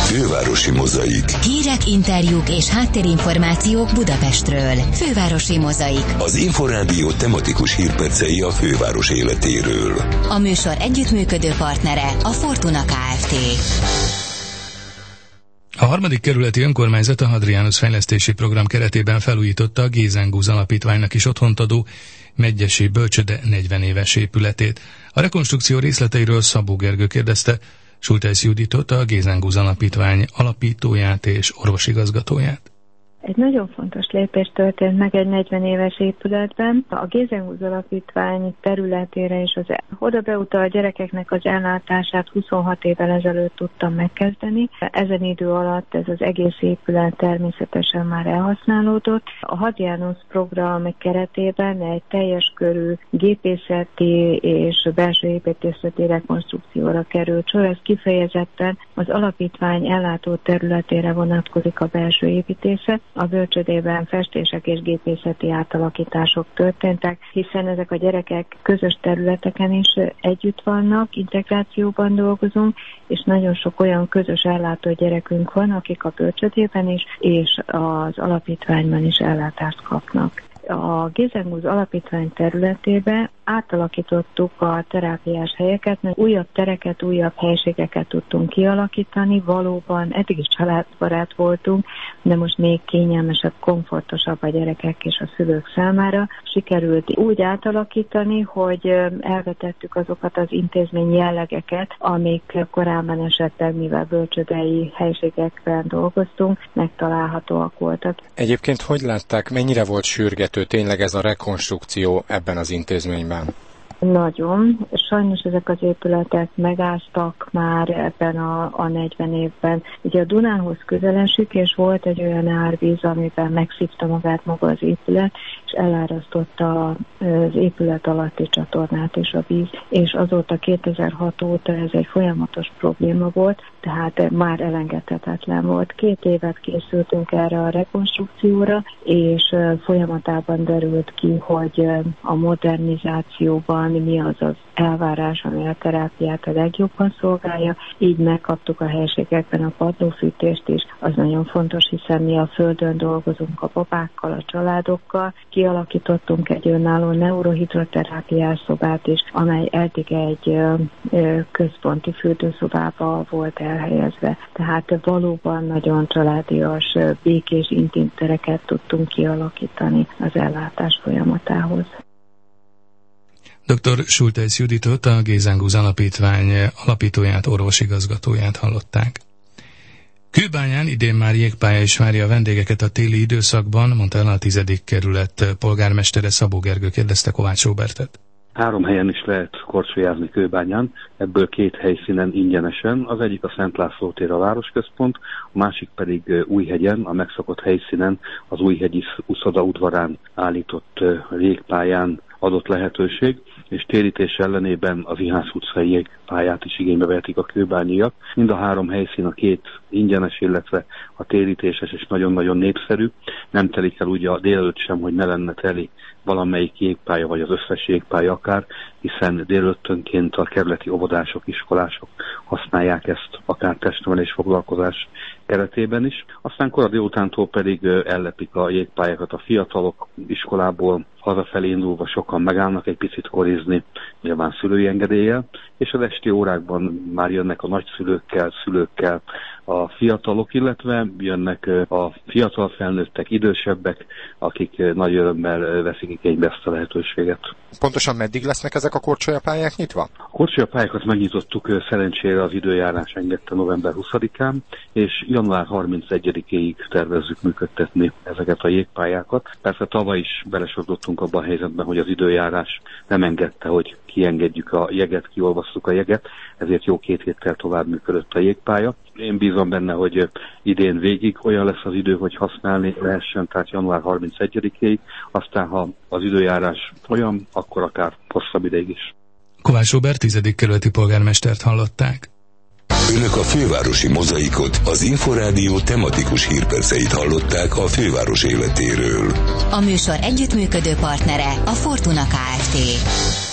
Fővárosi Mozaik. Hírek, interjúk és háttérinformációk Budapestről. Fővárosi Mozaik. Az Inforádió tematikus hírpercei a főváros életéről. A műsor együttműködő partnere a Fortuna Kft. A 3. kerületi önkormányzat a Hadrianus fejlesztési program keretében felújította a Gézengúz alapítványnak is otthont adó Medgyessy bölcsőde 40 éves épületét. A rekonstrukció részleteiről Szabó Gergő kérdezte Schultheis Juditot, a Gézengúz alapítvány alapítóját és orvosigazgatóját. Egy nagyon fontos lépés történt meg egy 40 éves épületben. A Gézengúz alapítvány területére és oda beutalt gyerekeknek az ellátását 26 évvel ezelőtt tudtam megkezdeni. Ezen idő alatt ez az egész épület természetesen már elhasználódott. A Hadrianus program keretében egy teljes körű gépészeti és belső építészeti rekonstrukcióra került sor. Ez kifejezetten az alapítvány ellátó területére vonatkozik a belső építészet. A bölcsődében festések és gépészeti átalakítások történtek, hiszen ezek a gyerekek közös területeken is együtt vannak, integrációban dolgozunk, és nagyon sok olyan közös ellátó gyerekünk van, akik a bölcsődében is és az alapítványban is ellátást kapnak. A Gézengúz alapítvány területébe átalakítottuk a terápiás helyeket, mert újabb tereket, újabb helységeket tudtunk kialakítani. Valóban eddig is családbarát voltunk, de most még kényelmesebb, komfortosabb a gyerekek és a szülők számára. Sikerült úgy átalakítani, hogy elvetettük azokat az intézmény jellegeket, amik korábban esetleg, mivel bölcsődei helységekben dolgoztunk, megtalálhatóak voltak. Egyébként hogy látták, mennyire volt sürgető tényleg ez a rekonstrukció ebben az intézményben? Nagyon. Sajnos ezek az épületek megáztak már ebben a 40 évben. Ugye a Dunához közel esik, és volt egy olyan árvíz, amiben megszívta magát maga az épület, és elárasztotta az épület alatti csatornát és a víz. És azóta 2006 óta ez egy folyamatos probléma volt, tehát már elengedhetetlen volt. 2 évet készültünk erre a rekonstrukcióra, és folyamatában derült ki, hogy a modernizációban mi az az elvárás, ami a terápiát a legjobban szolgálja. Így megkaptuk a helységekben a padlófűtést is. Az nagyon fontos, hiszen mi a földön dolgozunk a babákkal, a családokkal. Kialakítottunk egy önálló neurohidroterápiás szobát is, amely eddig egy központi fürdőszobába volt elhelyezve. Tehát valóban nagyon családias, békés, intim tereket tudtunk kialakítani az ellátás folyamatához. Dr. Schultheis Juditot, a Gézengúz alapítvány alapítóját, orvosigazgatóját hallották. Kőbányán idén már jégpálya is várja a vendégeket a téli időszakban, mondta el a 10. kerület polgármestere. Szabó Gergő kérdezte Kovács Róbertet. 3 helyen is lehet korcsolyázni Kőbányán, ebből 2 helyszínen ingyenesen. Az egyik a Szent László tér, a városközpont, a másik pedig Újhegyen, a megszokott helyszínen, az Újhegyi uszoda udvarán állított jégpályán adott lehetőség, és térítés ellenében az Ihász utcai jégpályát is igénybe vehetik a kőbányiak. Mind a 3 helyszín, a 2 ingyenes, illetve a térítéses és nagyon-nagyon népszerű. Nem telik el úgy a délelőtt sem, hogy ne lenne teli valamelyik jégpálya, vagy az összes jégpálya akár, hiszen délelőttönként a kerületi óvodások, iskolások használják ezt akár testnevelés foglalkozás keretében is. Aztán kora délutántól pedig ellepik a jégpályákat a fiatalok, iskolából hazafelé indulva sokan megállnak egy picit korizni, nyilván szülői engedéllyel, és az esti órákban már jönnek a nagyszülőkkel, szülőkkel a fiatalok, illetve jönnek a fiatal felnőttek, idősebbek, akik nagy örömmel veszik igénybe ezt a lehetőséget. Pontosan meddig lesznek ezek a korcsolyapályák nyitva? A korcsolyapályákat megnyitottuk szerencsére, az időjárás engedte november 20-án, és január 31-ig tervezzük működtetni ezeket a jégpályákat. Persze tavaly is belesodottunk abban a helyzetben, hogy az időjárás nem engedte, hogy kiengedjük a jeget, kiolvasszuk a jeget, ezért jó 2 héttel tovább működött a jégpálya. Én bízom benne, hogy idén végig olyan lesz az idő, hogy használni lehessen, tehát január 31-ig, aztán ha az időjárás olyan, akkor akár hosszabb ideig is. Kovács Róbert 10. kerületi polgármestert hallották. Önök a Fővárosi Mozaikot, az Inforádió tematikus hírperceit hallották a főváros életéről. A műsor együttműködő partnere a Fortuna Kft.